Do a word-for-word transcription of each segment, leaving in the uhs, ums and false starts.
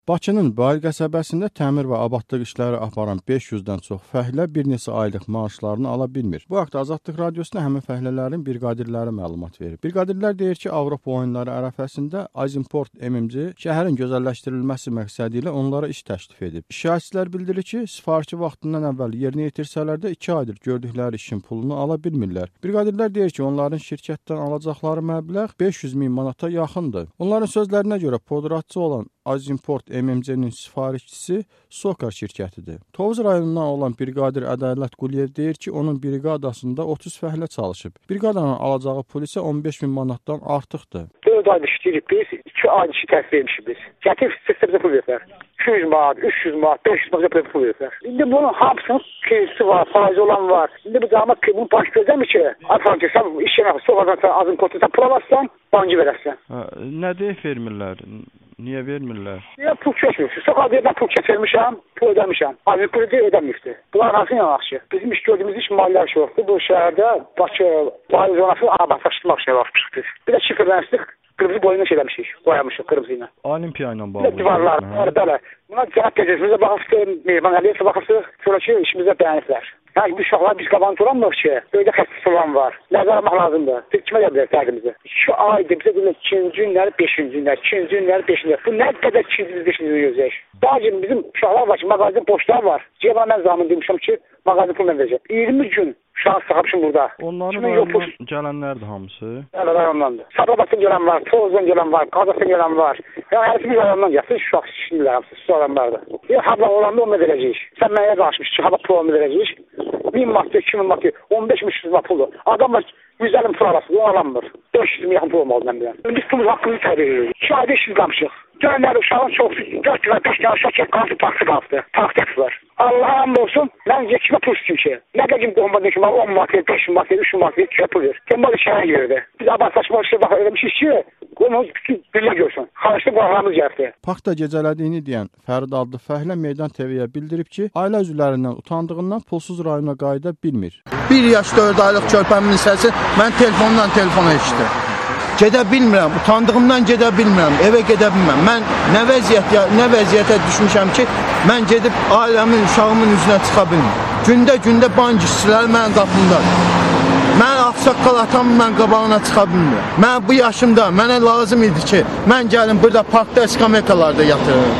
Bakının Bayıl qəsəbəsində təmir və abadlıq işləri aparan beş yüzdən çox fəhlə bir neçə aylıq maaşlarını ala bilmir. Bu haqda Azadlıq Radiosuna həmin fəhlələrin briqadirləri məlumat verir. Briqadirlər deyir ki, Avropa oyunları ərəfəsində Azimport M M C şəhərin gözəlləşdirilməsi məqsədi ilə onlara iş təklif edib. Şahidlər bildirir ki, sifarişi vaxtından əvvəl yerinə yetirsələr də iki aydır gördükləri işin pulunu ala bilmirlər. Briqadirlər deyir ki, onların şirkətdən alacaqları məbləğ beş yüz min manata yaxındır. Onların sözlərinə görə podratçı olan Azimport M M C-nin sifarişçisi Sokar şirkətidir. Tovuz rayonundan olan briqadir Ədalət Quliyev deyir ki, onun briqadasında otuz fəhlə çalışıb. Briqadanın alacağı pul isə on beş min manatdan artıqdır. dörd ay işləyirik biz, iki ay işi təhsil vermişik biz. Gətirib sizə pul verirlər. iki yüz manat, üç yüz manat, beş yüz manat pul verirlər. İndi bunun hamısının kredisi var, faizi olan var. İndi bu zaman bunu baş gözləmir ki, artıq sən iş yerine sokadan Azimport-dan pul alarsan, bankı verərsən. Nə deyək vermirlər? Niyə vermirlər? Niyə pul keçmir? Sokaq deyir, mən pul keçirmişəm, pul ödəmişəm. Azimport deyir, ödəməyibdir. Bunlar nasıl yanaq ki? Bizim iş gördüyümüz iş maliyyə işi yoxdur. Bu şəhərdə Bakı, Bayıl zonası abadlaşdırmaq işine baxmışıq. Bir də şifrələnişdik, qırmızı boyuna şeyləmişik, boyamışıq qırmızı ilə. Olimpiya ilə bağlı. Divarlar, bələ. Buna cənab gecəsimizə baxırsıq, Mehman Əliyevsə baxırsıq, sonraki işimizə bəyəniblər. Yəni bu uşaqlar biz qabanı duramırıq ki, böylə xəstəsi olan var. Nəzər almaq lazımdır. Bir kimə gəlir dərdimizi? iki aydır bizə deyirlər ikinci günləri, beşinci günlər, ikinci günləri, beşinci günlər. Bu nə qədər ikinci, beşinci günlər gözləyək? Bacım bizim uşaqlar var ki, mağazin boşlar var. Ceyba mən zaman demişəm ki, mağazin pulunu verəcəm. iyirmi gün uşağı sıxamışım burada. Onların rayondan gələnlərdir hamısı? Hələ rayondandır. Sablabatdan gələn var, Tovuzdan gələn var, Qazaqdan gələn var. Yəni hər bir rayondan gəlsin, uşaq işləyirlər hamısı, su adamlardır. Bir habla olanda onu verəcəyik. Sən mənə danışmış ki, habla pulunu verəcəyik. min manat, iki min manat, on beş min manat pulu. Adamlar yüz əlli min pul arası, o alanmır. beş yüz min yaxın pul olmalı mən biləm. Biz pulumuz haqqını təririk. iki ayda işsiz qalmışıq. Gələnlər uşağın çox, dörd gün, beş gün aşağı çək, qalsı taksi qalsdı. Taksi var. Allah'ım olsun, mən yekimə pul istəyim ki. Nə qədər bomba deyim ki, on manat, beş manat, üç manat, iki pul ver. Tembal şəhərə girdi. Biz abadlaşmaq işlə bax, eləmişik ki, onu bütün birlə görsün. Xarışlı qonağımız gəldi. Parkda gecələdiyini deyən Fərid adlı fəhlə Meydan T V-yə bildirib ki, ailə üzvlərindən utandığından pulsuz rayona qayıda bilmir. bir yaş dörd aylıq körpəmin səsi mən telefondan telefona eşitdim. Gedə bilmirəm, utandığımdan gedə bilmirəm, evə gedə bilmirəm. Mən nə vəziyyət, nə vəziyyətə düşmüşəm ki, mən gedib ailəmin, uşağımın üzünə çıxa bilmirəm. Gündə-gündə bank işçiləri mənim qapımdadır. Mən ağsaqqal atamın mən qabağına çıxa bilmirəm. Mən bu yaşımda, mənə lazım idi ki, mən gəlim burada parkda eskametalarda yatırırım.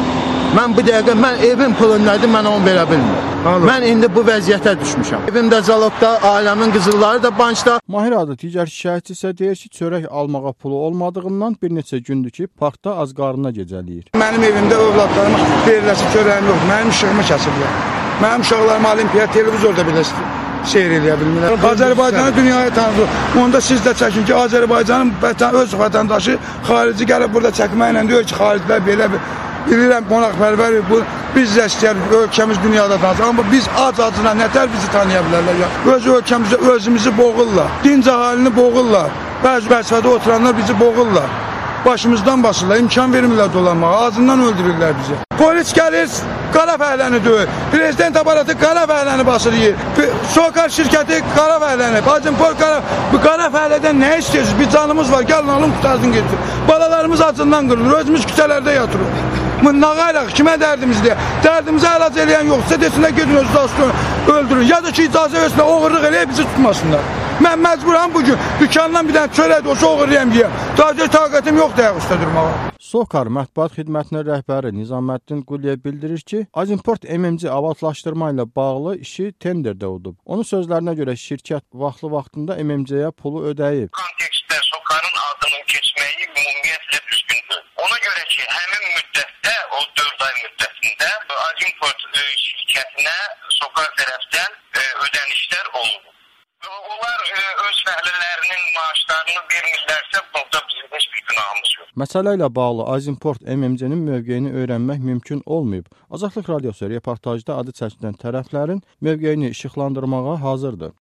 Mən bu dəqiqə, mən evin pulun nədir, mən onu verə bilmirəm. Anladım. Mən indi bu vəziyyətə düşmüşəm. Evimdə zalogda, ailəmin qızılları da bankda. Mahir adlı digər şikayətçi isə deyir ki, çörək almağa pulu olmadığından bir neçə gündür ki, parkda az qarnına gecələyir. Mənim evimdə övladlarıma veriləsi çörəyim yoxdur. Mənim işığımı kəsiblər. Mənim uşaqlarım olimpiyat televizorda belə seyr eləyə bilmirlər. Azərbaycanı dünyaya tanıdıq. Onda siz də çəkin ki, Azərbaycanın öz vətəndaşı xarici gəlib burada çəkməklə deyir ki, xaricilər belə bir bilirəm, qonaqpərvər, bu biz də istəyərik, ölkəmiz dünyada tanısın. Amma biz ac-acına nətər bizi tanıya bilərlər ya? Öz ölkəmizdə özümüzü boğurlar, dinc əhalini boğurlar, bəzi vəzifədə oturanlar bizi boğurlar. Başımızdan basırlar, imkan vermirlər dolanmağa, ağzından öldürürlər bizi. Polis gəlir, qara fəhləni döyür. Prezident aparatı qara fəhləni basır yiyir. Sokar şirkəti qara fəhləni, Azimport qara... Bu qara fəhlədən nə istəyirsiniz? Bir canımız var, gəlin alın qutarsın getir. Balalarımız acından qırılır, özümüz küçələrdə yatırır. Nağaylaq, kimə dərdimizdir? Dərdimizi əlac eləyən yoxsa desinlər gedin özü asılın, öldürün. Ya da ki, icazə versinlər, oğurluq eləyək bizi tutmasınlar. Mən məcburam bugün dükkandan bir dənə çörək olsa oğurlayam deyəm. Daha taqətim yoxdur ayaq üstə durmağa. Sokar mətbuat xidmətinin rəhbəri Nizaməddin Quliyev bildirir ki, Azimport M M C abadlaşdırma ilə bağlı işi tenderdə udub. Onun sözlərinə görə şirkət vaxtlı-vaxtında M M C-yə pulu ödəyib. Kontekstdə Sokarın adının keçməyi ümumiyyətlə düzgündür. Ona görə ki, həmin müddətdə, o dörd ay müddətində Azimport şirkətinə Sokar tərəfdən ödənişlər olunur. Onlar öz fəhlələrinin maaşlarını vermirlərsə, burada bizim heç bir günahımız yox. Məsələ ilə bağlı Azimport M M C-nin mövqeyini öyrənmək mümkün olmayıb. Azadlıq Radiosu reportajda adı çəkilən tərəflərin mövqeyini işıqlandırmağa hazırdır.